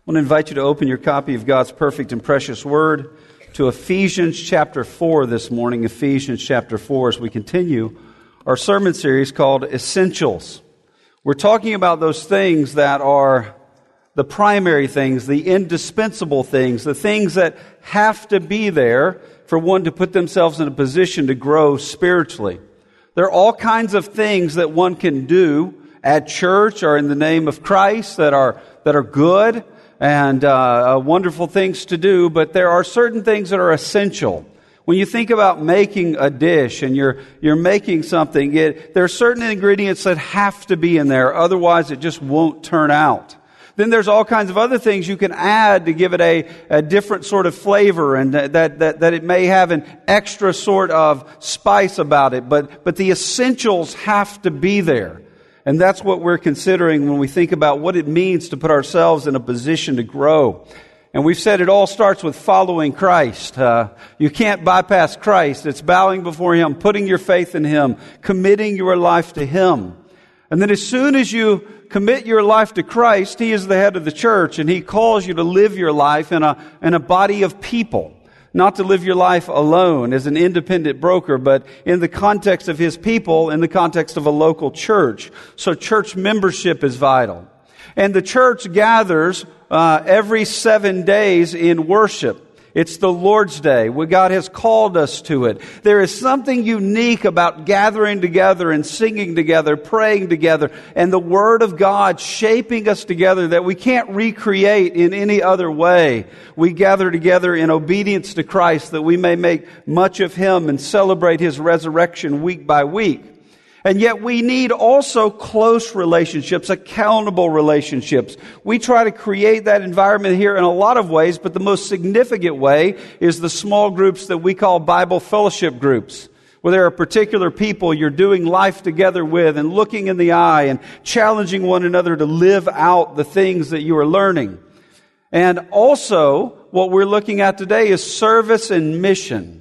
want to invite you to open your copy of God's perfect and precious Word to Ephesians chapter 4 this morning. Ephesians chapter 4 as we continue our sermon series called Essentials. We're talking about those things that are the primary things, the indispensable things, the things that have to be there for one to put themselves in a position to grow spiritually. There are all kinds of things that one can do at church or in the name of Christ that are good and wonderful things to do, but there are certain things that are essential. When you think about making a dish and you're making something, there are certain ingredients that have to be in there, otherwise it just won't turn out. Then there's all kinds of other things you can add to give it a different sort of flavor and that it may have an extra sort of spice about it, but the essentials have to be there. And that's what we're considering when we think about what it means to put ourselves in a position to grow. And we've said it all starts with following Christ. You can't bypass Christ. It's bowing before Him, putting your faith in Him, committing your life to Him. And then as soon as you commit your life to Christ, He is the head of the church, and He calls you to live your life in a body of people. Not to live your life alone as an independent broker, but in the context of His people, in the context of a local church. So church membership is vital. And the church gathers every 7 days in worship. It's the Lord's Day, where God has called us to it. There is something unique about gathering together and singing together, praying together, and the Word of God shaping us together that we can't recreate in any other way. We gather together in obedience to Christ that we may make much of Him and celebrate His resurrection week by week. And yet we need also close relationships, accountable relationships. We try to create that environment here in a lot of ways, but the most significant way is the small groups that we call Bible fellowship groups, where there are particular people you're doing life together with and looking in the eye and challenging one another to live out the things that you are learning. And also, what we're looking at today is service and mission.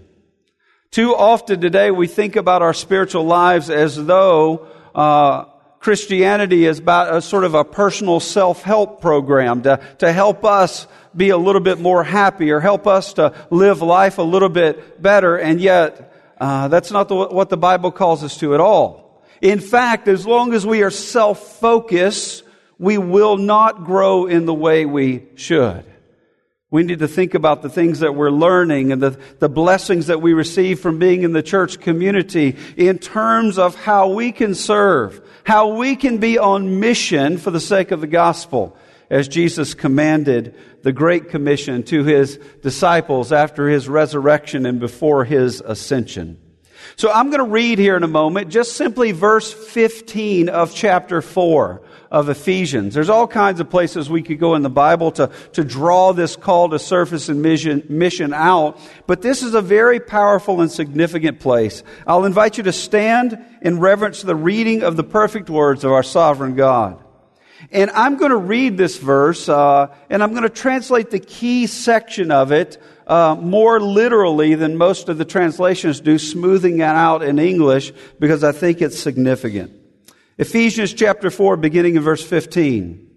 Too often today we think about our spiritual lives as though Christianity is about a sort of a personal self-help program to help us be a little bit more happy or help us to live life a little bit better, and yet that's not what the Bible calls us to at all. In fact, as long as we are self-focused, we will not grow in the way we should. We need to think about the things that we're learning and the blessings that we receive from being in the church community in terms of how we can serve, how we can be on mission for the sake of the gospel, as Jesus commanded the Great Commission to His disciples after His resurrection and before His ascension. So I'm going to read here in a moment just simply verse 15 of chapter 4 of Ephesians. There's all kinds of places we could go in the Bible to draw this call to service and mission out, but this is a very powerful and significant place. I'll invite you to stand in reverence to the reading of the perfect words of our sovereign God. And I'm going to read this verse, and I'm going to translate the key section of it more literally than most of the translations do, smoothing it out in English because I think it's significant. Ephesians chapter 4, beginning in verse 15.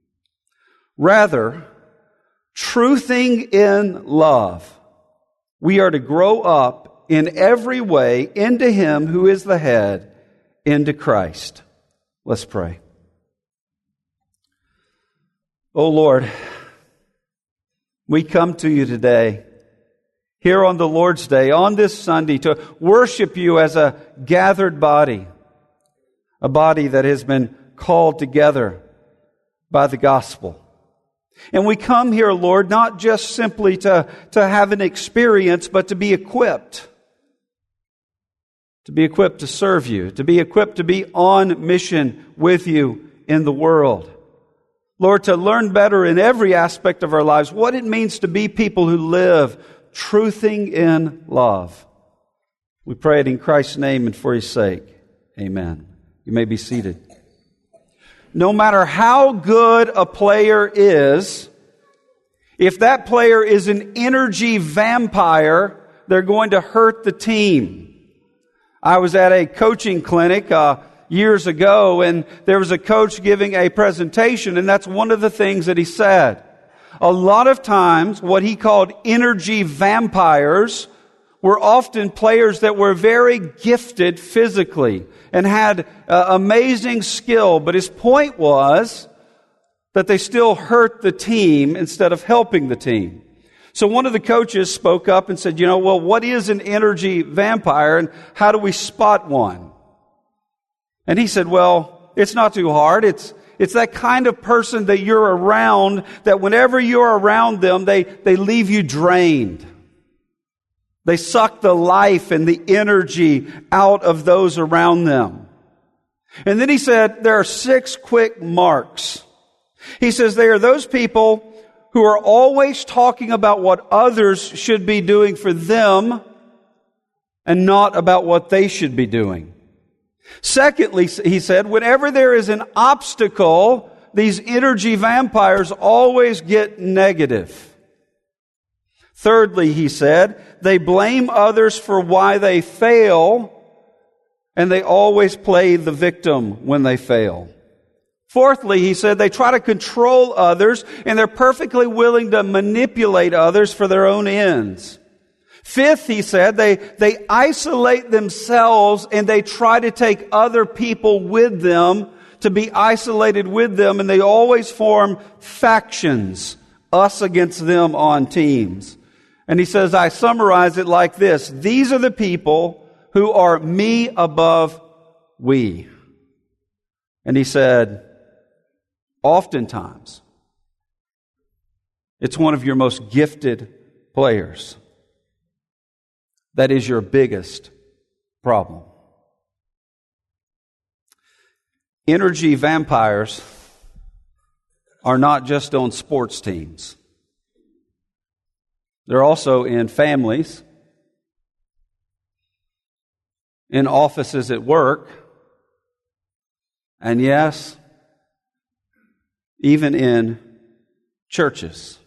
Rather, truthing in love, we are to grow up in every way into Him who is the head, into Christ. Let's pray. Oh Lord, we come to You today, here on the Lord's Day, on this Sunday, to worship You as a gathered body, a body that has been called together by the gospel. And we come here, Lord, not just simply to have an experience, but to be equipped. To be equipped to serve You, to be equipped to be on mission with You in the world. Lord, to learn better in every aspect of our lives what it means to be people who live truthing in love. We pray it in Christ's name and for His sake. Amen. You may be seated. No matter how good a player is, if that player is an energy vampire, they're going to hurt the team. I was at a coaching clinic years ago, and there was a coach giving a presentation, and that's one of the things that he said. A lot of times, what he called energy vampires were often players that were very gifted physically and had amazing skill. But his point was that they still hurt the team instead of helping the team. So one of the coaches spoke up and said, well, what is an energy vampire and how do we spot one? And he said, well, it's not too hard. It's that kind of person that you're around, that whenever you're around them, they leave you drained. They suck the life and the energy out of those around them. And then he said, there are 6 quick marks. He says they are those people who are always talking about what others should be doing for them and not about what they should be doing. Secondly, he said, whenever there is an obstacle, these energy vampires always get negative. Thirdly, he said, they blame others for why they fail, and they always play the victim when they fail. Fourthly, he said, they try to control others, and they're perfectly willing to manipulate others for their own ends. Fifth, he said, they isolate themselves and they try to take other people with them to be isolated with them, and they always form factions, us against them on teams. And he says, I summarize it like this. These are the people who are me above we. And he said, oftentimes, it's one of your most gifted players that is your biggest problem. Energy vampires are not just on sports teams. They're also in families, in offices at work, and yes, even in churches.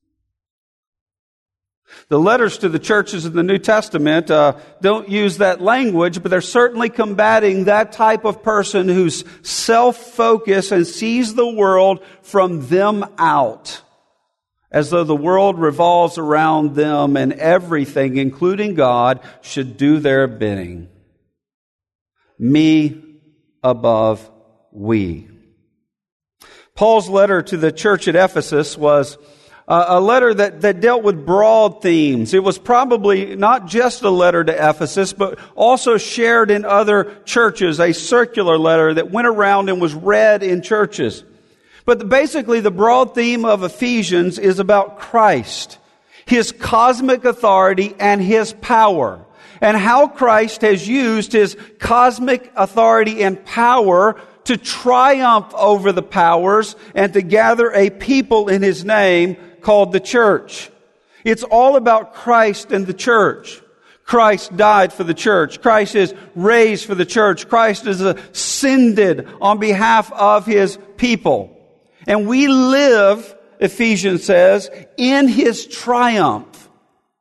The letters to the churches in the New Testament don't use that language, but they're certainly combating that type of person who's self-focused and sees the world from them out, as though the world revolves around them and everything, including God, should do their bidding. Me above we. Paul's letter to the church at Ephesus was a letter that dealt with broad themes. It was probably not just a letter to Ephesus, but also shared in other churches, a circular letter that went around and was read in churches. But basically, the broad theme of Ephesians is about Christ, His cosmic authority and His power, and how Christ has used His cosmic authority and power to triumph over the powers and to gather a people in His name called the church. It's all about Christ and the church. Christ died for the church. Christ is raised for the church. Christ is ascended on behalf of His people. And we live, Ephesians says, in His triumph.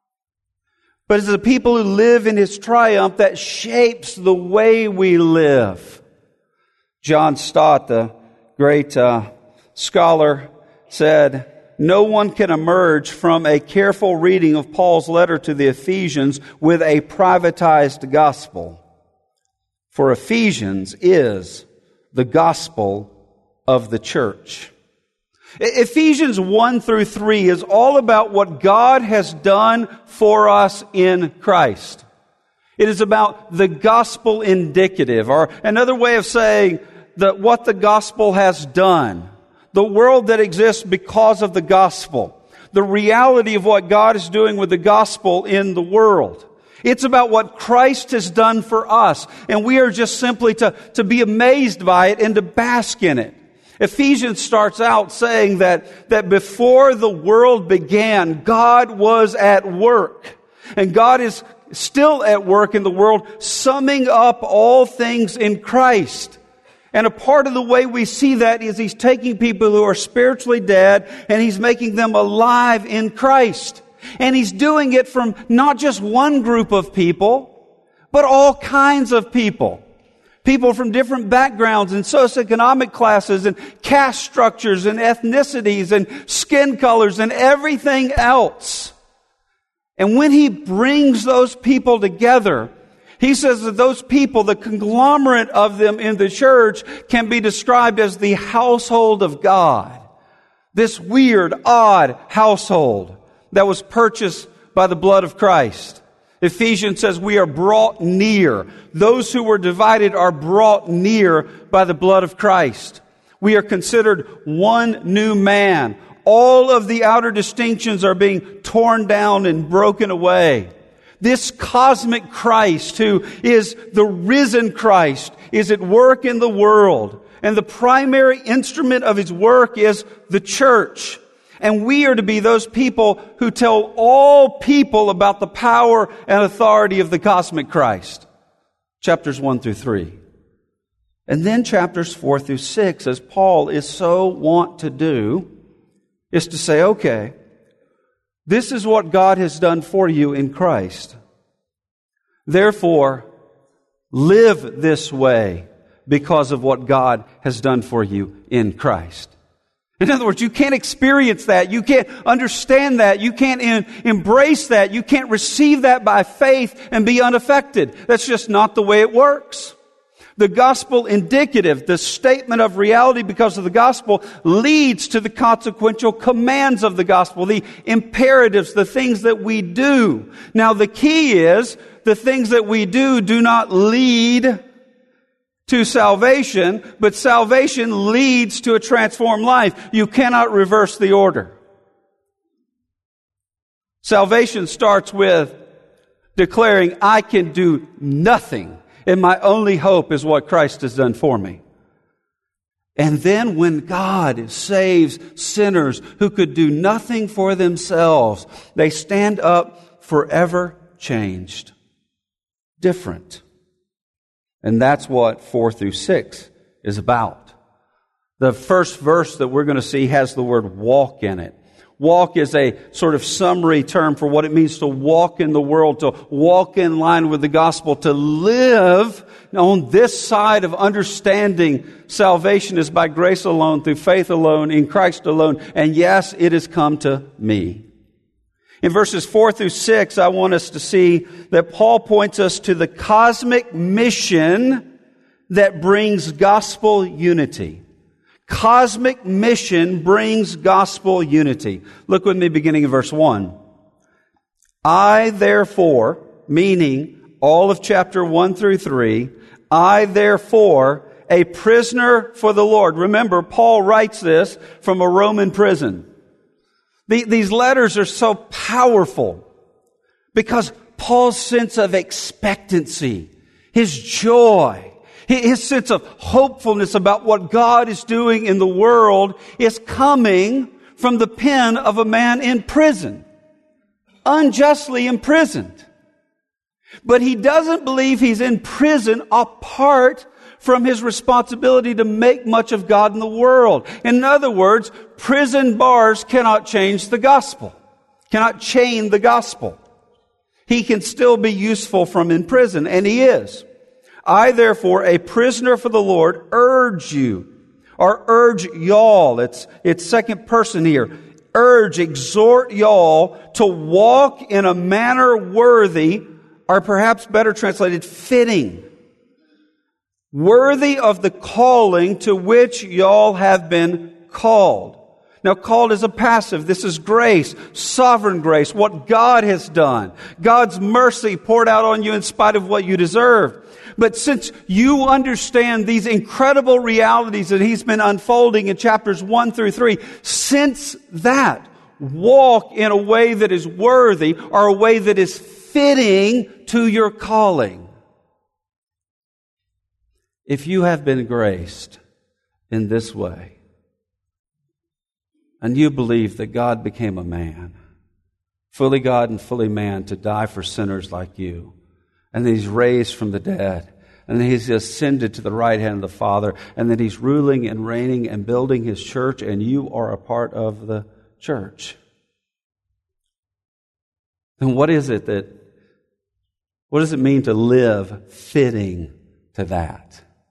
But it's the people who live in His triumph that shapes the way we live. John Stott, the great scholar, said, no one can emerge from a careful reading of Paul's letter to the Ephesians with a privatized gospel. For Ephesians is the gospel of the church. Ephesians 1 through 3 is all about what God has done for us in Christ. It is about the gospel indicative, or another way of saying that what the gospel has done. The world that exists because of the gospel. The reality of what God is doing with the gospel in the world. It's about what Christ has done for us. And we are just simply to be amazed by it and to bask in it. Ephesians starts out saying that before the world began, God was at work. And God is still at work in the world, summing up all things in Christ. And a part of the way we see that is He's taking people who are spiritually dead and He's making them alive in Christ. And He's doing it from not just one group of people, but all kinds of people. People from different backgrounds and socioeconomic classes and caste structures and ethnicities and skin colors and everything else. And when He brings those people together, He says that those people, the conglomerate of them in the church, can be described as the household of God. This weird, odd household that was purchased by the blood of Christ. Ephesians says we are brought near. Those who were divided are brought near by the blood of Christ. We are considered one new man. All of the outer distinctions are being torn down and broken away. This cosmic Christ, who is the risen Christ, is at work in the world. And the primary instrument of His work is the church. And we are to be those people who tell all people about the power and authority of the cosmic Christ. Chapters 1 through 3. And then chapters 4 through 6, as Paul is so wont to do, is to say, okay, this is what God has done for you in Christ. Therefore, live this way because of what God has done for you in Christ. In other words, you can't experience that. You can't understand that. You can't embrace that. You can't receive that by faith and be unaffected. That's just not the way it works. The gospel indicative, the statement of reality because of the gospel, leads to the consequential commands of the gospel, the imperatives, the things that we do. Now, the key is the things that we do not lead to salvation, but salvation leads to a transformed life. You cannot reverse the order. Salvation starts with declaring, I can do nothing, and my only hope is what Christ has done for me. And then when God saves sinners who could do nothing for themselves, they stand up forever changed, different. And that's what 4 through 6 is about. The first verse that we're going to see has the word walk in it. Walk is a sort of summary term for what it means to walk in the world, to walk in line with the gospel, to live on this side of understanding salvation is by grace alone, through faith alone, in Christ alone. And yes, it has come to me. In verses 4 through 6, I want us to see that Paul points us to the cosmic mission that brings gospel unity. Cosmic mission brings gospel unity. Look with me beginning in verse 1. I therefore, meaning all of chapter 1 through 3, I therefore, a prisoner for the Lord. Remember, Paul writes this from a Roman prison. These letters are so powerful because Paul's sense of expectancy, his joy, his sense of hopefulness about what God is doing in the world is coming from the pen of a man in prison, unjustly imprisoned. But he doesn't believe he's in prison apart from his responsibility to make much of God in the world. In other words, prison bars cannot change the gospel, cannot chain the gospel. He can still be useful from in prison, and he is. I, therefore, a prisoner for the Lord, urge you, or urge y'all, it's second person here, urge, exhort y'all to walk in a manner worthy, or perhaps better translated, fitting, worthy of the calling to which y'all have been called. Now, called is a passive. This is grace, sovereign grace, what God has done. God's mercy poured out on you in spite of what you deserved. But since you understand these incredible realities that He's been unfolding in chapters 1 through 3, since that, walk in a way that is worthy or a way that is fitting to your calling. If you have been graced in this way, and you believe that God became a man, fully God and fully man, to die for sinners like you, and that He's raised from the dead, and that He's ascended to the right hand of the Father, and that He's ruling and reigning and building His church, and you are a part of the church, then what does it mean to live fitting to that?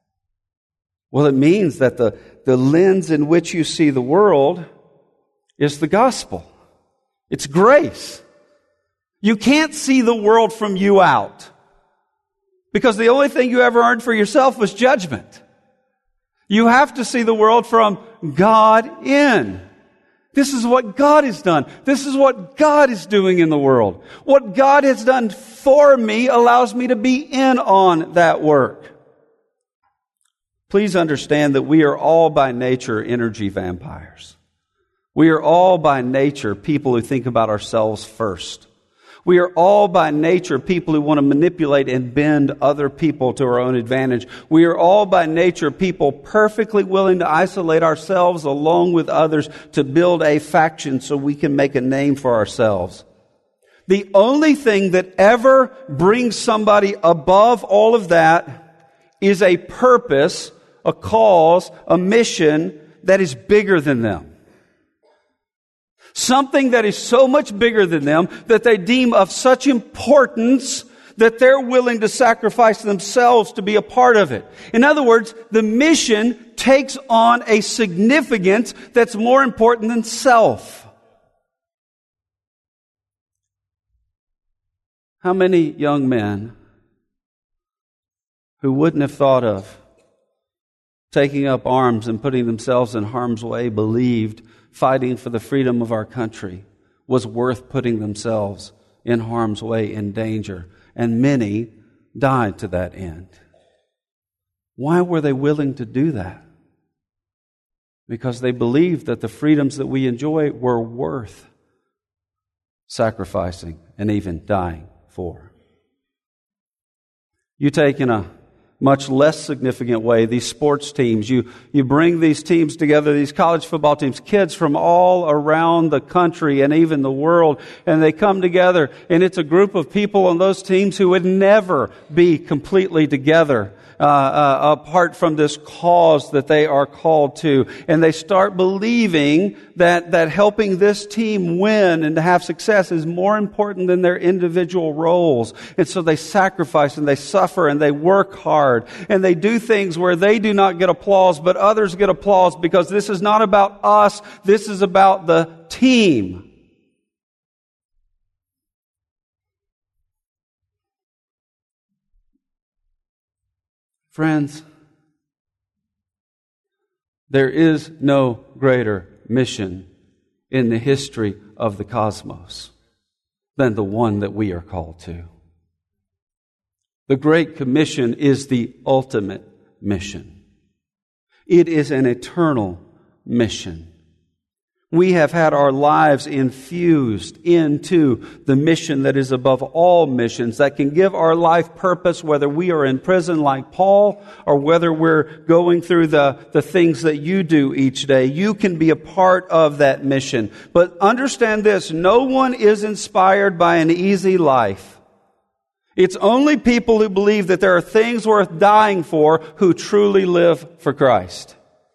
Well, it means that the lens in which you see the world is the gospel. It's grace. You can't see the world from you out, because the only thing you ever earned for yourself was judgment. You have to see the world from God in. This is what God has done. This is what God is doing in the world. What God has done for me allows me to be in on that work. Please understand that we are all by nature energy vampires. We are all by nature people who think about ourselves first. We are all by nature people who want to manipulate and bend other people to our own advantage. We are all by nature people perfectly willing to isolate ourselves along with others to build a faction so we can make a name for ourselves. The only thing that ever brings somebody above all of that is a purpose, a cause, a mission that is bigger than them. Something that is so much bigger than them that they deem of such importance that they're willing to sacrifice themselves to be a part of it. In other words, the mission takes on a significance that's more important than self. How many young men who wouldn't have thought of taking up arms and putting themselves in harm's way believed fighting for the freedom of our country was worth putting themselves in harm's way, in danger? And many died to that end. Why were they willing to do that? Because they believed that the freedoms that we enjoy were worth sacrificing and even dying for. You take in a much less significant way these sports teams. You bring these teams together, these college football teams, kids from all around the country and even the world, and they come together, and it's a group of people on those teams who would never be completely together apart from this cause that they are called to. And they start believing that helping this team win and to have success is more important than their individual roles. And so they sacrifice and they suffer and they work hard and they do things where they do not get applause, but others get applause, because this is not about us. This is about the team. Friends, there is no greater mission in the history of the cosmos than the one that we are called to. The Great Commission is the ultimate mission. It is an eternal mission. We have had our lives infused into the mission that is above all missions, that can give our life purpose, whether we are in prison like Paul or whether we're going through the things that you do each day. You can be a part of that mission. But understand this, no one is inspired by an easy life. It's only people who believe that there are things worth dying for who truly live for Christ.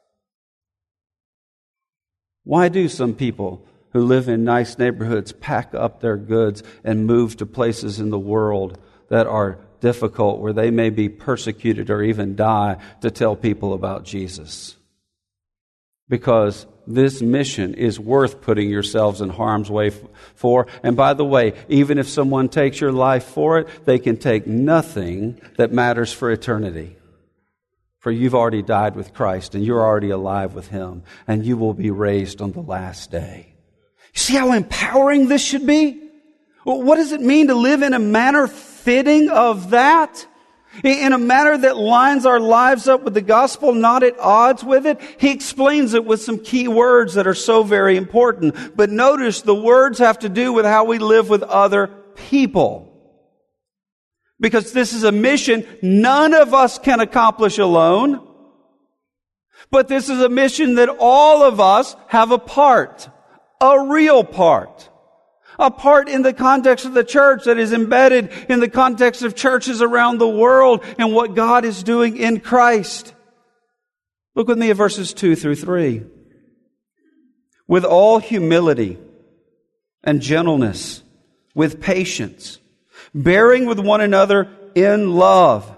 Why do some people who live in nice neighborhoods pack up their goods and move to places in the world that are difficult, where they may be persecuted or even die, to tell people about Jesus? Because this mission is worth putting yourselves in harm's way for. And by the way, even if someone takes your life for it, they can take nothing that matters for eternity. For you've already died with Christ, and you're already alive with Him, and you will be raised on the last day. You see how empowering this should be? Well, what does it mean to live in a manner fitting of that? In a manner that lines our lives up with the gospel, not at odds with it? He explains it with some key words that are so very important. But notice the words have to do with how we live with other people. Because this is a mission none of us can accomplish alone. But this is a mission that all of us have a part. A real part. A part in the context of the church that is embedded in the context of churches around the world and what God is doing in Christ. Look with me at verses 2 through 3. With all humility and gentleness, with patience, bearing with one another in love,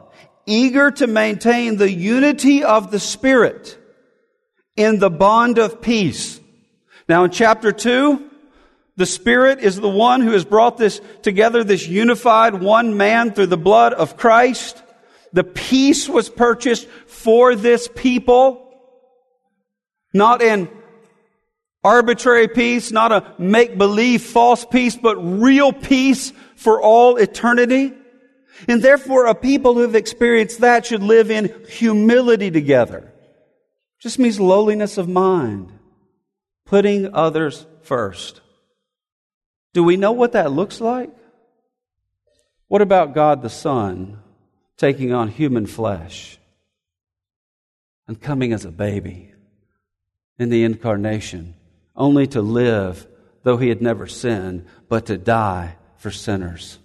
eager to maintain the unity of the Spirit in the bond of peace. Now in chapter 2, the Spirit is the one who has brought this together, this unified one man through the blood of Christ. The peace was purchased for this people, not an arbitrary peace, not a make-believe false peace, but real peace for all eternity. And therefore, a people who have experienced that should live in humility together. Just means lowliness of mind, putting others first. Do we know what that looks like? What about God the Son taking on human flesh and coming as a baby in the incarnation, only to live, though He had never sinned, but to die for sinners?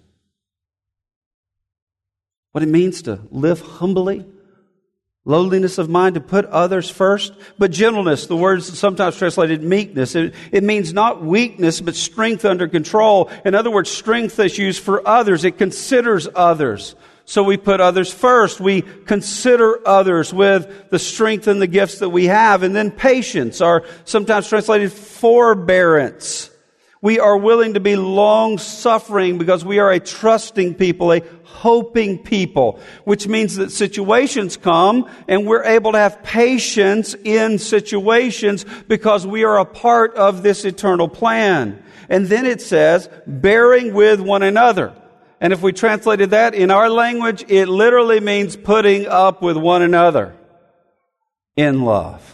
What it means to live humbly, lowliness of mind, to put others first. But gentleness, the word is sometimes translated meekness. It means not weakness, but strength under control. In other words, strength that's used for others. It considers others. So we put others first. We consider others with the strength and the gifts that we have. And then patience, or sometimes translated forbearance. We are willing to be long-suffering because we are a trusting people, a hoping people, which means that situations come and we're able to have patience in situations because we are a part of this eternal plan. And then it says, bearing with one another. And if we translated that in our language, it literally means putting up with one another in love.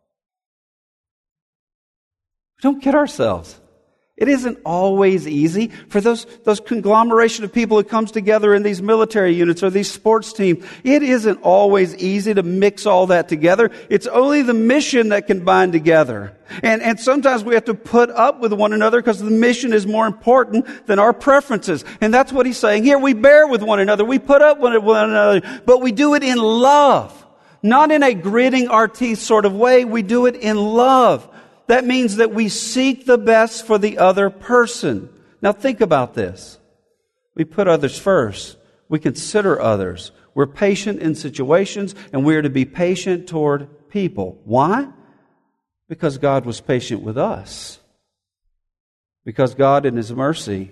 Don't kid ourselves. It isn't always easy for those conglomeration of people who comes together in these military units or these sports teams. It isn't always easy to mix all that together. It's only the mission that can bind together. And sometimes we have to put up with one another because the mission is more important than our preferences. And that's what he's saying here. We bear with one another. We put up with one another, but we do it in love. Not in a gritting our teeth sort of way. We do it in love. That means that we seek the best for the other person. Now think about this. We put others first. We consider others. We're patient in situations, and we are to be patient toward people. Why? Because God was patient with us. Because God in His mercy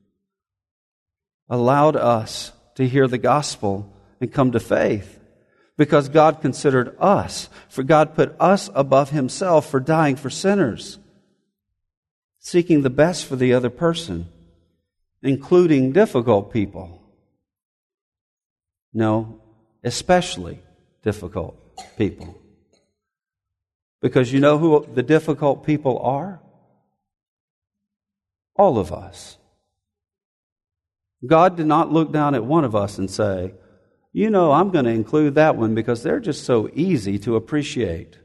allowed us to hear the gospel and come to faith. Because God considered us, for God put us above Himself for dying for sinners, seeking the best for the other person, including difficult people. No, especially difficult people. Because you know who the difficult people are? All of us. God did not look down at one of us and say, you know, I'm going to include that one because they're just so easy to appreciate.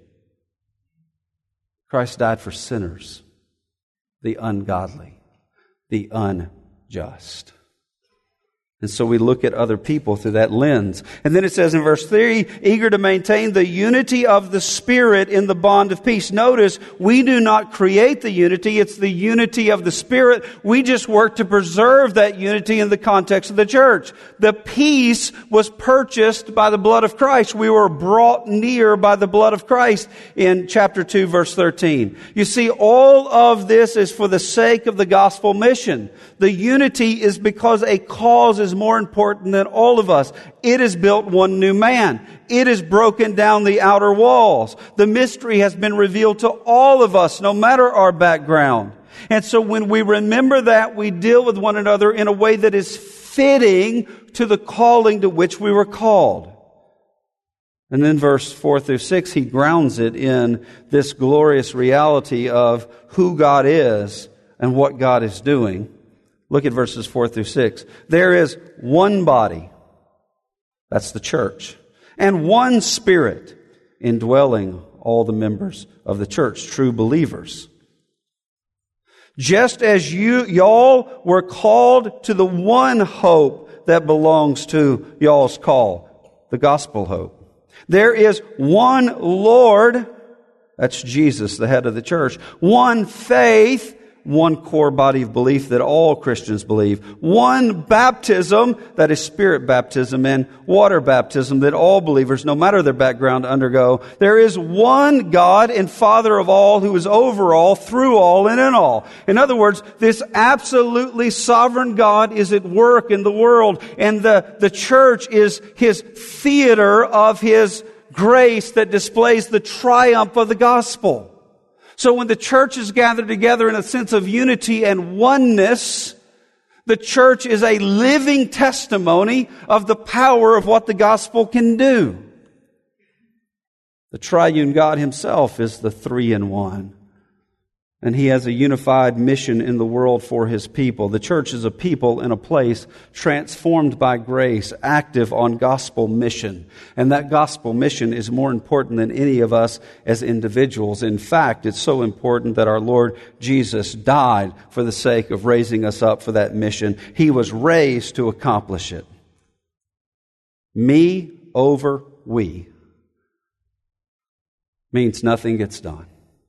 Christ died for sinners, the ungodly, the unjust. And so we look at other people through that lens. And then it says in verse 3, eager to maintain the unity of the Spirit in the bond of peace. Notice, we do not create the unity. It's the unity of the Spirit. We just work to preserve that unity in the context of the church. The peace was purchased by the blood of Christ. We were brought near by the blood of Christ in chapter 2, verse 13. You see, all of this is for the sake of the gospel mission. The unity is because a cause is more important than all of us. It has built one new man. It has broken down the outer walls. The mystery has been revealed to all of us, no matter our background. And so when we remember that, we deal with one another in a way that is fitting to the calling to which we were called. And then verse 4 through 6, he grounds it in this glorious reality of who God is and what God is doing. Look at verses 4 through 6. There is one body, that's the church, and one Spirit indwelling all the members of the church, true believers. Just as y'all were called to the one hope that belongs to y'all's call, the gospel hope. There is one Lord, that's Jesus, the head of the church, one faith, one core body of belief that all Christians believe. One baptism, that is Spirit baptism, and water baptism that all believers, no matter their background, undergo. There is one God and Father of all, who is over all, through all, and in all. In other words, this absolutely sovereign God is at work in the world, and the church is His theater of His grace that displays the triumph of the gospel. So when the church is gathered together in a sense of unity and oneness, the church is a living testimony of the power of what the gospel can do. The triune God Himself is the three-in-one. And He has a unified mission in the world for His people. The church is a people in a place transformed by grace, active on gospel mission. And that gospel mission is more important than any of us as individuals. In fact, it's so important that our Lord Jesus died for the sake of raising us up for that mission. He was raised to accomplish it. Me over we means nothing gets done.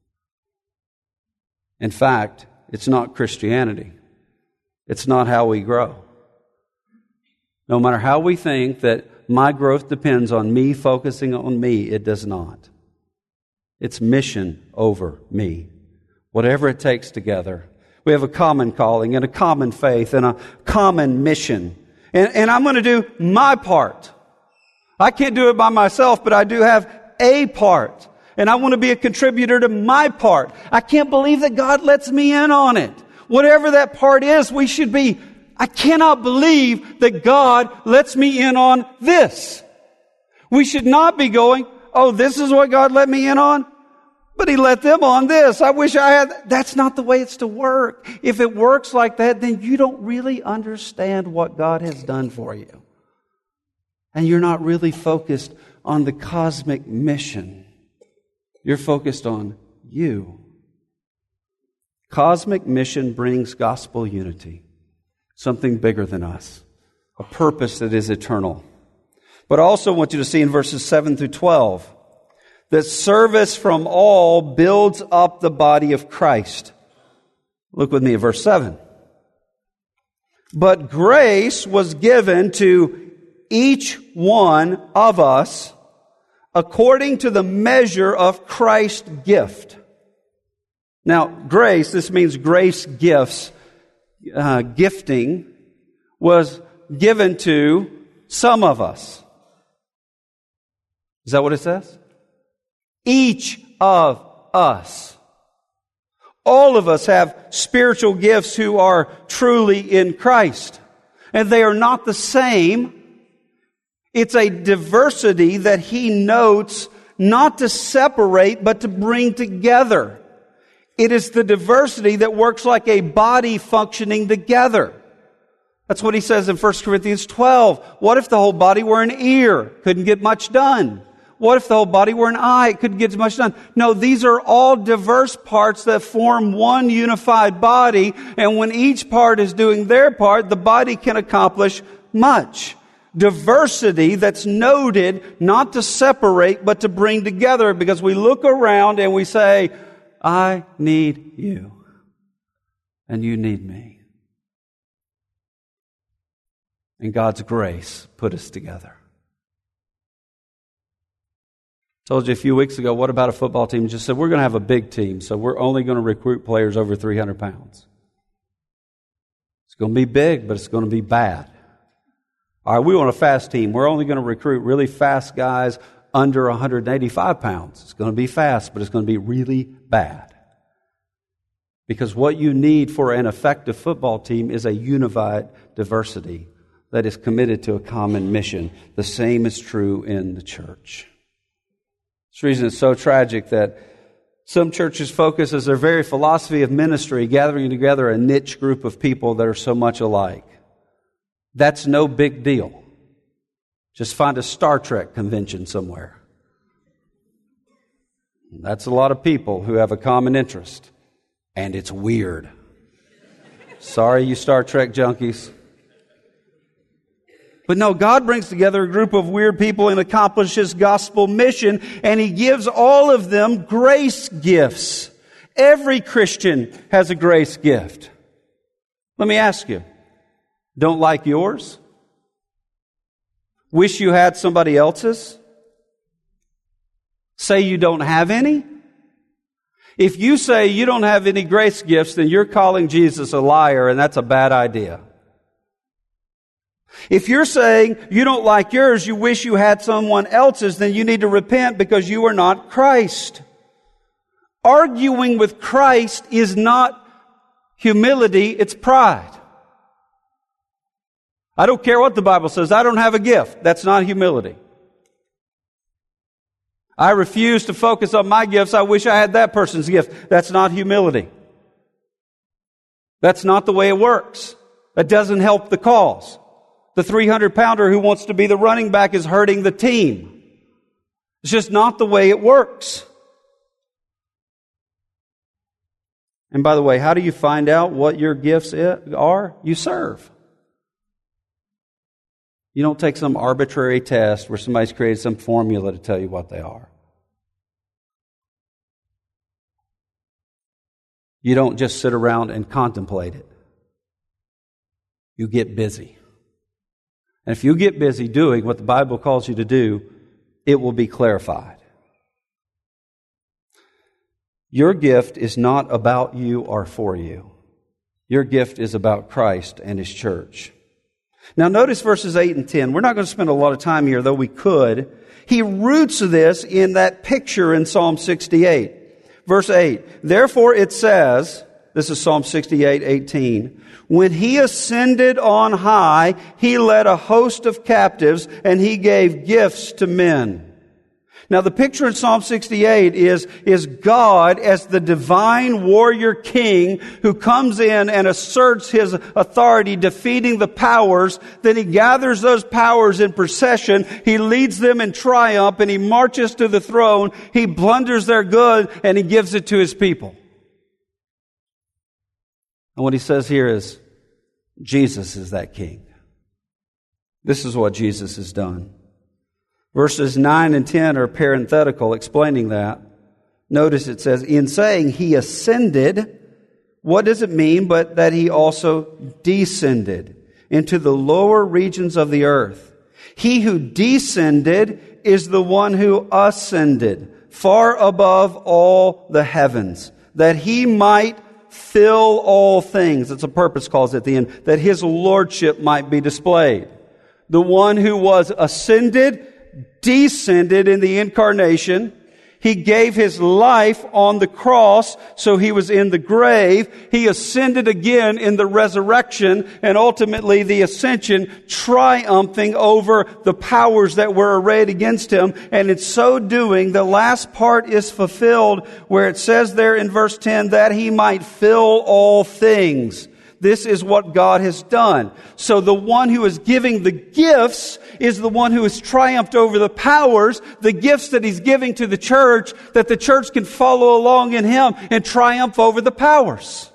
In fact, it's not Christianity. It's not how we grow. No matter how we think that my growth depends on me focusing on me, it does not. It's mission over me. Whatever it takes together. We have a common calling and a common faith and a common mission. And I'm going to do my part. I can't do it by myself, but I do have a part. And I want to be a contributor to my part. I can't believe that God lets me in on it. Whatever that part is, we should be. I cannot believe that God lets me in on this. We should not be going, oh, this is what God let me in on? But He let them on this. I wish I had. That's not the way it's to work. If it works like that, then you don't really understand what God has done for you. And you're not really focused on the cosmic mission. You're focused on you. Cosmic mission brings gospel unity. Something bigger than us. A purpose that is eternal. But I also want you to see in verses 7 through 12 that service from all builds up the body of Christ. Look with me at verse 7. But grace was given to each one of us according to the measure of Christ's gift. Now, grace, this means grace gifts, gifting, was given to some of us. Is that what it says? Each of us. All of us have spiritual gifts who are truly in Christ. And they are not the same. It's a diversity that He notes not to separate, but to bring together. It is the diversity that works like a body functioning together. That's what He says in 1 Corinthians 12. What if the whole body were an ear? Couldn't get much done. What if the whole body were an eye? It couldn't get much done. No, these are all diverse parts that form one unified body. And when each part is doing their part, the body can accomplish much. Diversity that's noted not to separate but to bring together, because we look around and we say, I need you and you need me. And God's grace put us together. I told you a few weeks ago, what about a football team? Just said, we're going to have a big team, so we're only going to recruit players over 300 pounds. It's going to be big, but it's going to be bad. All right, we want a fast team. We're only going to recruit really fast guys under 185 pounds. It's going to be fast, but it's going to be really bad. Because what you need for an effective football team is a unified diversity that is committed to a common mission. The same is true in the church. This reason it's so tragic that some churches focus as their very philosophy of ministry, gathering together a niche group of people that are so much alike. That's no big deal. Just find a Star Trek convention somewhere. That's a lot of people who have a common interest. And it's weird. Sorry, you Star Trek junkies. But no, God brings together a group of weird people and accomplishes gospel mission, and He gives all of them grace gifts. Every Christian has a grace gift. Let me ask you, don't like yours? Wish you had somebody else's? Say you don't have any? If you say you don't have any grace gifts, then you're calling Jesus a liar, and that's a bad idea. If you're saying you don't like yours, you wish you had someone else's, then you need to repent because you are not Christ. Arguing with Christ is not humility, it's pride. I don't care what the Bible says. I don't have a gift. That's not humility. I refuse to focus on my gifts. I wish I had that person's gift. That's not humility. That's not the way it works. That doesn't help the cause. The 300-pounder who wants to be the running back is hurting the team. It's just not the way it works. And by the way, how do you find out what your gifts are? You serve. You don't take some arbitrary test where somebody's created some formula to tell you what they are. You don't just sit around and contemplate it. You get busy. And if you get busy doing what the Bible calls you to do, it will be clarified. Your gift is not about you or for you. Your gift is about Christ and His church. Now notice verses 8 and 10. We're not going to spend a lot of time here, though we could. He roots this in that picture in Psalm 68. Verse 8, therefore it says, this is Psalm 68, 18, when He ascended on high, He led a host of captives, and He gave gifts to men. Now the picture in Psalm 68 is God as the divine warrior king who comes in and asserts His authority, defeating the powers. Then He gathers those powers in procession. He leads them in triumph, and He marches to the throne. He plunders their good, and He gives it to His people. And what He says here is, Jesus is that king. This is what Jesus has done. Verses 9 and 10 are parenthetical, explaining that. Notice it says, in saying He ascended, what does it mean but that He also descended into the lower regions of the earth? He who descended is the one who ascended far above all the heavens, that He might fill all things. That's a purpose clause at the end, that His lordship might be displayed. The one who was ascended descended in the incarnation. He gave His life on the cross, so He was in the grave. He ascended again in the resurrection, and ultimately the ascension, triumphing over the powers that were arrayed against Him. And in so doing, the last part is fulfilled, where it says there in verse 10, that He might fill all things. This is what God has done. So the one who is giving the gifts is the one who has triumphed over the powers, the gifts that He's giving to the church, that the church can follow along in Him and triumph over the powers.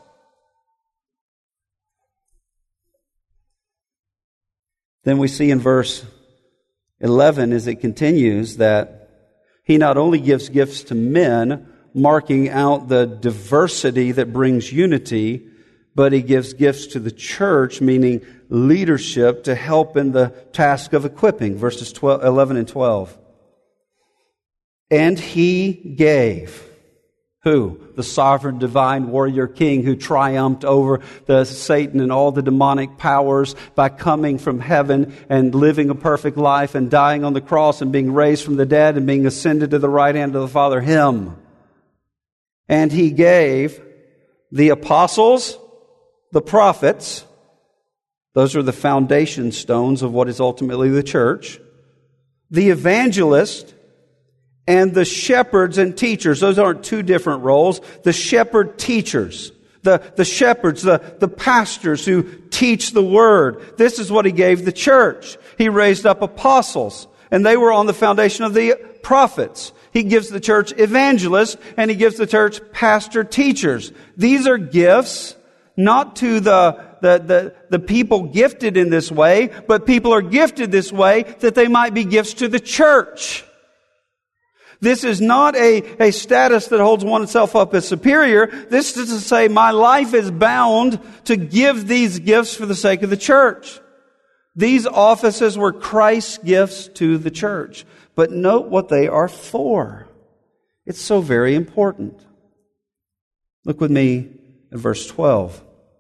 Then we see in verse 11, as it continues, that He not only gives gifts to men, marking out the diversity that brings unity, but He gives gifts to the church, meaning leadership, to help in the task of equipping. Verses 11 and 12. And He gave. Who? The sovereign divine warrior king who triumphed over the Satan and all the demonic powers by coming from heaven and living a perfect life and dying on the cross and being raised from the dead and being ascended to the right hand of the Father. Him. And He gave the apostles, the prophets, those are the foundation stones of what is ultimately the church, the evangelist, and the shepherds and teachers. Those aren't two different roles. The shepherd teachers, the shepherds, the pastors who teach the word. This is what He gave the church. He raised up apostles, and they were on the foundation of the prophets. He gives the church evangelists, and He gives the church pastor teachers. These are gifts not to the people gifted in this way, but people are gifted this way that they might be gifts to the church. This is not a status that holds oneself up as superior. This is to say, my life is bound to give these gifts for the sake of the church. These offices were Christ's gifts to the church. But note what they are for. It's so very important. Look with me at verse 12.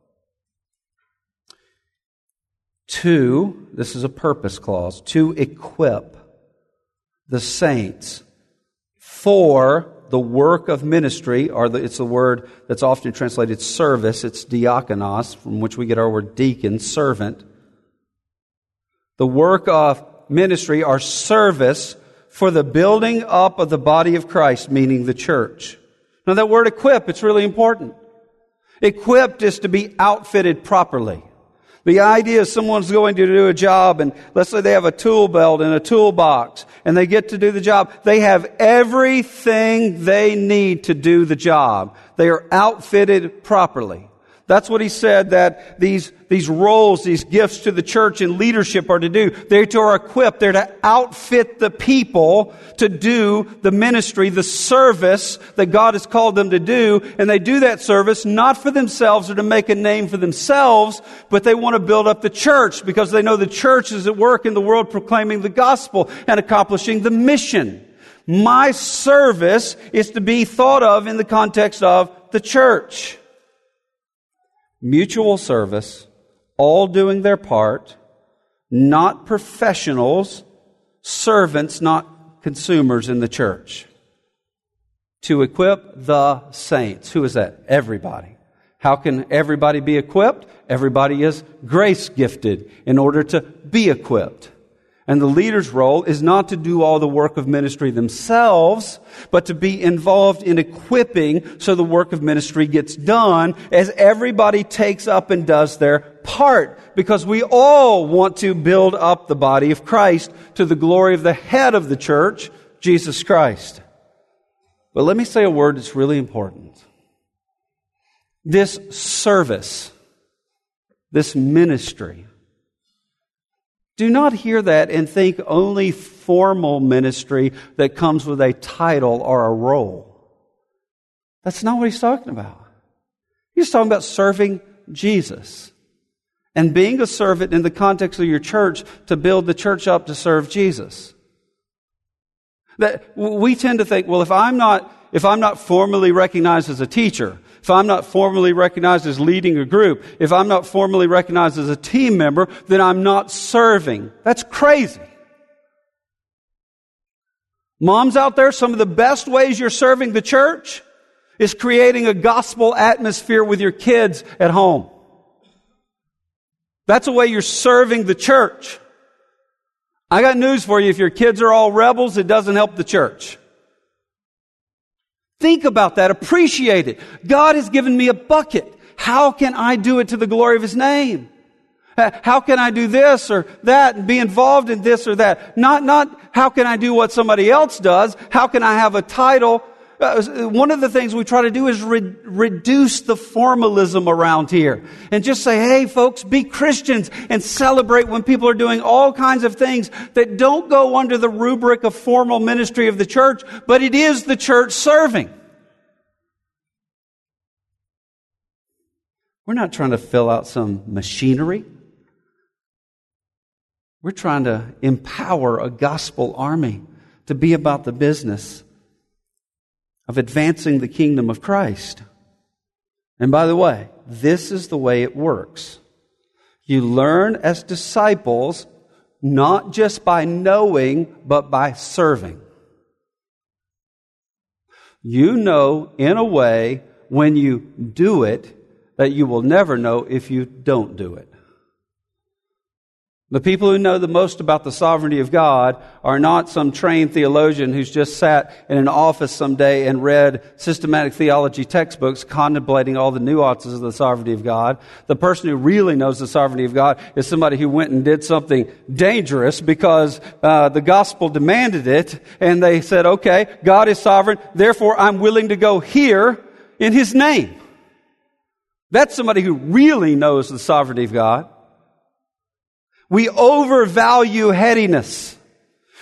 This is a purpose clause, to equip the saints for the work of ministry, it's the word that's often translated service. It's diakonos, from which we get our word deacon, servant. The work of ministry or service for the building up of the body of Christ, meaning the church. Now that word equip, it's really important. Equipped is to be outfitted properly. The idea is someone's going to do a job, and let's say they have a tool belt and a toolbox, and they get to do the job. They have everything they need to do the job. They are outfitted properly. That's what he said that these roles, these gifts to the church and leadership are to do. They're to equip. They're to outfit the people to do the ministry, the service that God has called them to do. And they do that service not for themselves or to make a name for themselves, but they want to build up the church because they know the church is at work in the world proclaiming the gospel and accomplishing the mission. My service is to be thought of in the context of the church. Mutual service, all doing their part, not professionals, servants, not consumers in the church. To equip the saints. Who is that? Everybody. How can everybody be equipped? Everybody is grace gifted in order to be equipped. And the leader's role is not to do all the work of ministry themselves, but to be involved in equipping so the work of ministry gets done as everybody takes up and does their part. Because we all want to build up the body of Christ to the glory of the head of the church, Jesus Christ. But let me say a word that's really important. This service, this ministry, do not hear that and think only formal ministry that comes with a title or a role. That's not what he's talking about. He's talking about serving Jesus and being a servant in the context of your church to build the church up to serve Jesus. That we tend to think, well, if I'm not formally recognized as a teacher, if I'm not formally recognized as leading a group, if I'm not formally recognized as a team member, then I'm not serving. That's crazy. Moms out there, some of the best ways you're serving the church is creating a gospel atmosphere with your kids at home. That's a way you're serving the church. I got news for you. If your kids are all rebels, it doesn't help the church. Think about that. Appreciate it. God has given me a bucket. How can I do it to the glory of His name? How can I do this or that and be involved in this or that? Not how can I do what somebody else does? How can I have a title? One of the things we try to do is reduce the formalism around here and just say, hey folks, be Christians and celebrate when people are doing all kinds of things that don't go under the rubric of formal ministry of the church, but it is the church serving. We're not trying to fill out some machinery. We're trying to empower a gospel army to be about the business of advancing the kingdom of Christ. And by the way, this is the way it works. You learn as disciples not just by knowing, but by serving. You know in a way when you do it that you will never know if you don't do it. The people who know the most about the sovereignty of God are not some trained theologian who's just sat in an office someday and read systematic theology textbooks contemplating all the nuances of the sovereignty of God. The person who really knows the sovereignty of God is somebody who went and did something dangerous because the gospel demanded it, and they said, okay, God is sovereign, therefore I'm willing to go here in His name. That's somebody who really knows the sovereignty of God. We overvalue headiness.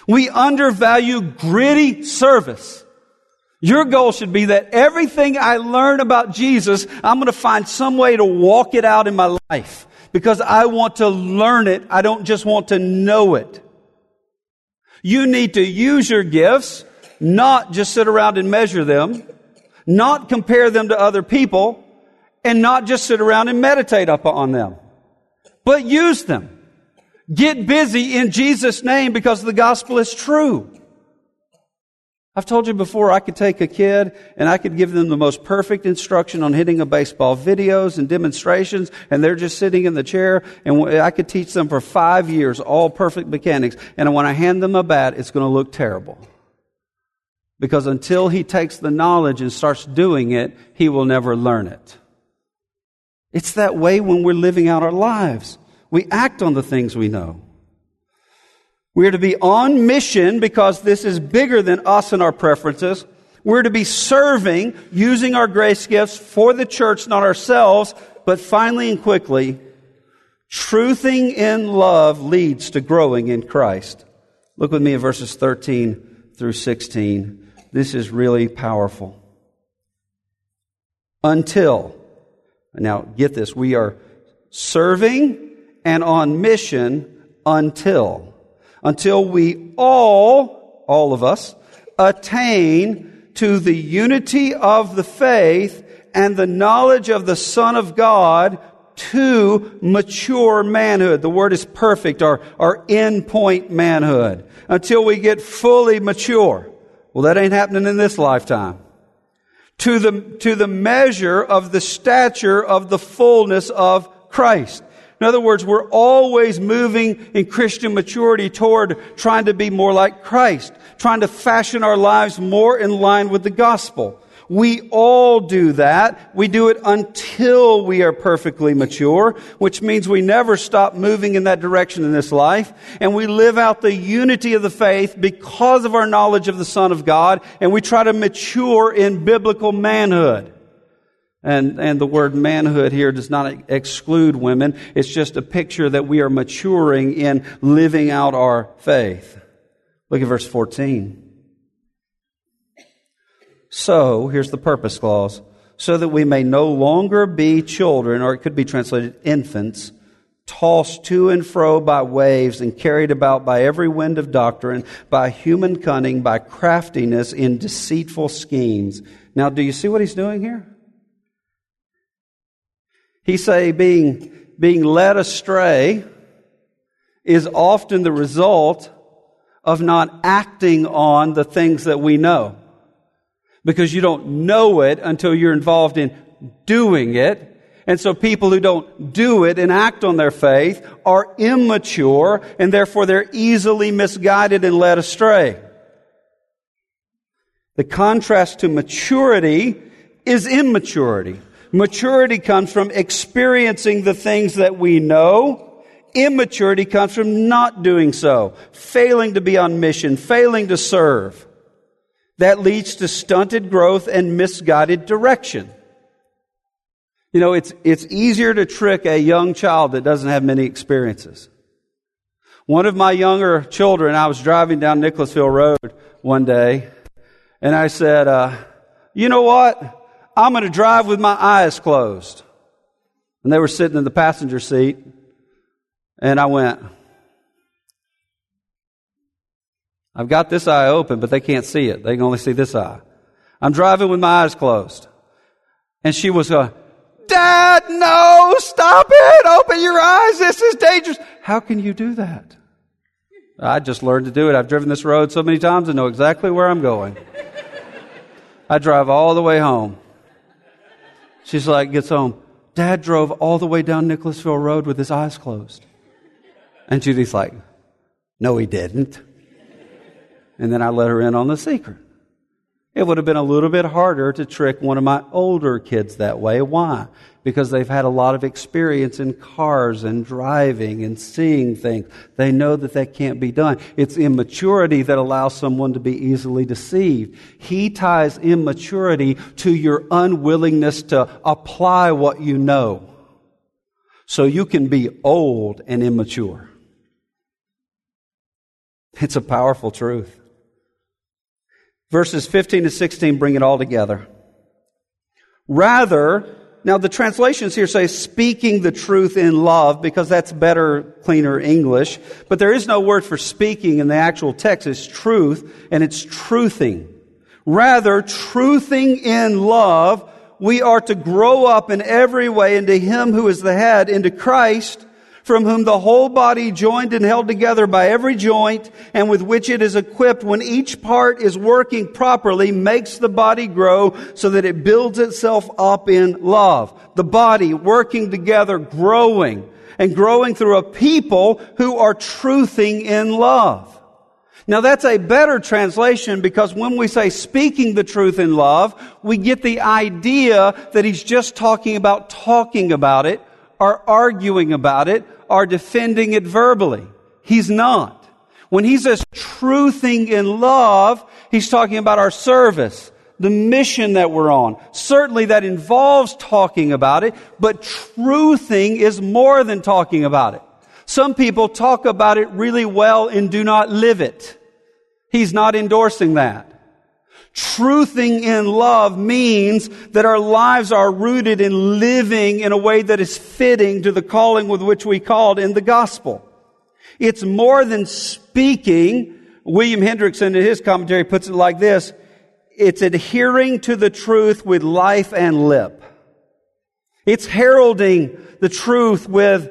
We undervalue gritty service. Your goal should be that everything I learn about Jesus, I'm going to find some way to walk it out in my life because I want to learn it. I don't just want to know it. You need to use your gifts, not just sit around and measure them, not compare them to other people, and not just sit around and meditate upon them, but use them. Get busy in Jesus' name because the gospel is true. I've told you before, I could take a kid and I could give them the most perfect instruction on hitting a baseball, videos and demonstrations, and they're just sitting in the chair, and I could teach them for 5 years, all perfect mechanics, and when I hand them a bat, it's going to look terrible. Because until he takes the knowledge and starts doing it, he will never learn it. It's that way when we're living out our lives. We act on the things we know. We're to be on mission because this is bigger than us and our preferences. We're to be serving, using our grace gifts for the church, not ourselves. But finally and quickly, truthing in love leads to growing in Christ. Look with me at verses 13 through 16. This is really powerful. Until, now get this, we are serving and on mission until we all of us, attain to the unity of the faith and the knowledge of the Son of God, to mature manhood. The word is perfect, our end point manhood. Until we get fully mature. Well, that ain't happening in this lifetime. To the measure of the stature of the fullness of Christ. In other words, we're always moving in Christian maturity toward trying to be more like Christ, trying to fashion our lives more in line with the gospel. We all do that. We do it until we are perfectly mature, which means we never stop moving in that direction in this life. And we live out the unity of the faith because of our knowledge of the Son of God, and we try to mature in biblical manhood. And the word manhood here does not exclude women. It's just a picture that we are maturing in living out our faith. Look at verse 14. So, here's the purpose clause. So that we may no longer be children, or it could be translated infants, tossed to and fro by waves and carried about by every wind of doctrine, by human cunning, by craftiness in deceitful schemes. Now, do you see what he's doing here? He say being led astray is often the result of not acting on the things that we know. Because you don't know it until you're involved in doing it. And so people who don't do it and act on their faith are immature, and therefore they're easily misguided and led astray. The contrast to maturity is immaturity. Maturity comes from experiencing the things that we know. Immaturity comes from not doing so, failing to be on mission, failing to serve. That leads to stunted growth and misguided direction. You know, it's easier to trick a young child that doesn't have many experiences. One of my younger children, I was driving down Nicholasville Road one day, and I said, you know what? I'm going to drive with my eyes closed. And they were sitting in the passenger seat, and I went, I've got this eye open, but they can't see it. They can only see this eye. I'm driving with my eyes closed. And she was going, Dad, no, stop it. Open your eyes. This is dangerous. How can you do that? I just learned to do it. I've driven this road so many times and know exactly where I'm going. I drive all the way home. She's like, gets home. Dad drove all the way down Nicholasville Road with his eyes closed. And Judy's like, no, he didn't. And then I let her in on the secret. It would have been a little bit harder to trick one of my older kids that way. Why? Because they've had a lot of experience in cars and driving and seeing things. They know that can't be done. It's immaturity that allows someone to be easily deceived. He ties immaturity to your unwillingness to apply what you know. So you can be old and immature. It's a powerful truth. Verses 15 to 16 bring it all together. Rather, now the translations here say speaking the truth in love, because that's better, cleaner English. But there is no word for speaking in the actual text. It's truth, and it's truthing. Rather, truthing in love, we are to grow up in every way into Him who is the head, into Christ, from whom the whole body, joined and held together by every joint, and with which it is equipped, when each part is working properly, makes the body grow so that it builds itself up in love. The body working together, growing, and growing through a people who are truthing in love. Now that's a better translation, because when we say speaking the truth in love, we get the idea that he's just talking about it, or arguing about it, or defending it verbally. He's not. When he says truthing in love, he's talking about our service, the mission that we're on. Certainly that involves talking about it, but truthing is more than talking about it. Some people talk about it really well and do not live it. He's not endorsing that. Truthing in love means that our lives are rooted in living in a way that is fitting to the calling with which we called in the gospel. It's more than speaking. William Hendriksen, in his commentary, puts it like this: it's adhering to the truth with life and lip. It's heralding the truth with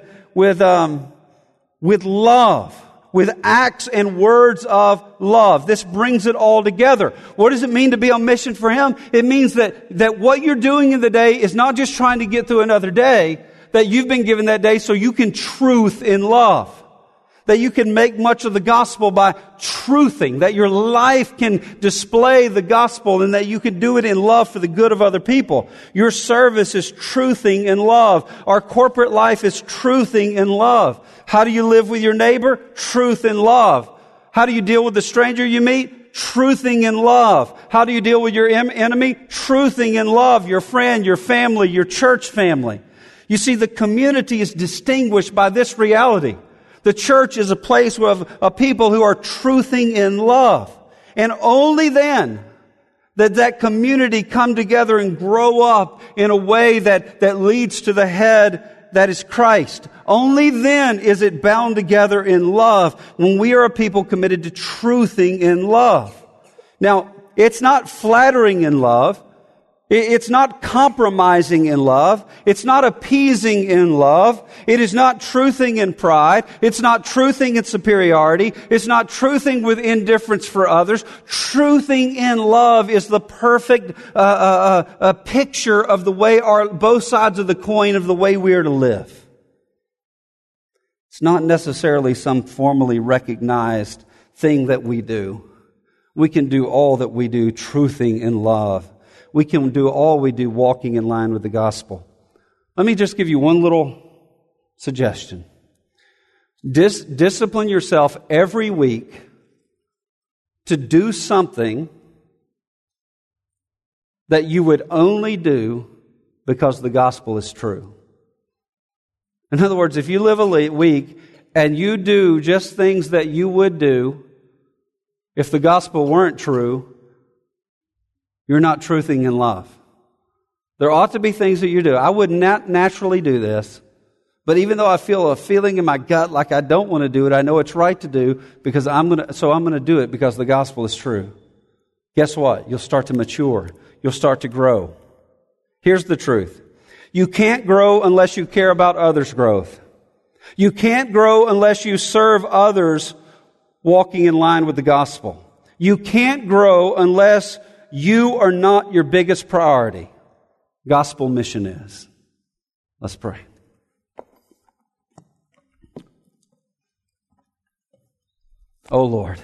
love, with acts and words of love. This brings it all together. What does it mean to be on mission for Him? It means that what you're doing in the day is not just trying to get through another day, that you've been given that day so you can truth in love. That you can make much of the gospel by truthing. That your life can display the gospel, and that you can do it in love for the good of other people. Your service is truthing in love. Our corporate life is truthing in love. How do you live with your neighbor? Truth in love. How do you deal with the stranger you meet? Truthing in love. How do you deal with your enemy? Truthing in love. Your friend, your family, your church family. You see, the community is distinguished by this reality. The church is a place of people who are truthing in love. And only then that community come together and grow up in a way that leads to the head that is Christ. Only then is it bound together in love, when we are a people committed to truthing in love. Now, it's not flattering in love. It's not compromising in love. It's not appeasing in love. It is not truthing in pride. It's not truthing in superiority. It's not truthing with indifference for others. Truthing in love is the perfect picture of the way both sides of the coin of the way we are to live. It's not necessarily some formally recognized thing that we do. We can do all that we do truthing in love. We can do all we do walking in line with the gospel. Let me just give you one little suggestion. Discipline yourself every week to do something that you would only do because the gospel is true. In other words, if you live a week and you do just things that you would do if the gospel weren't true, you're not truthing in love. There ought to be things that you do. I would not naturally do this, but even though I feel a feeling in my gut like I don't want to do it, I know it's right to do because I'm going to do it because the gospel is true. Guess what? You'll start to mature. You'll start to grow. Here's the truth. You can't grow unless you care about others' growth. You can't grow unless you serve others walking in line with the gospel. You can't grow unless you are not your biggest priority. Gospel mission is. Let's pray. Oh Lord,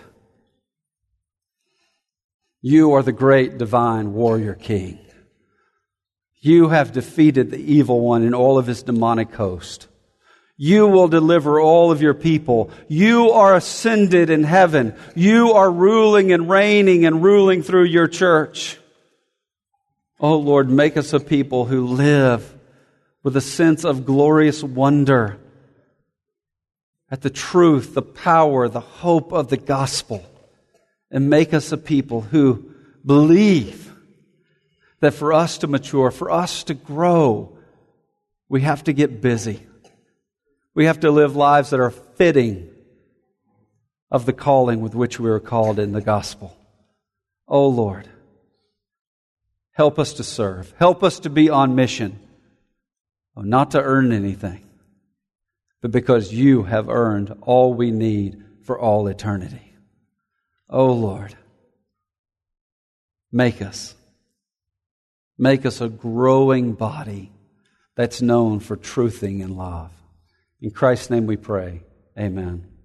you are the great divine warrior king. You have defeated the evil one in all of his demonic host. You will deliver all of your people. You are ascended in heaven. You are ruling and reigning and ruling through your church. Oh Lord, make us a people who live with a sense of glorious wonder at the truth, the power, the hope of the gospel, and make us a people who believe that for us to mature, for us to grow, we have to get busy. We have to live lives that are fitting of the calling with which we are called in the gospel. Oh Lord, help us to serve. Help us to be on mission. Not to earn anything, but because You have earned all we need for all eternity. Oh Lord, make us a growing body that's known for truthing and love. In Christ's name we pray. Amen.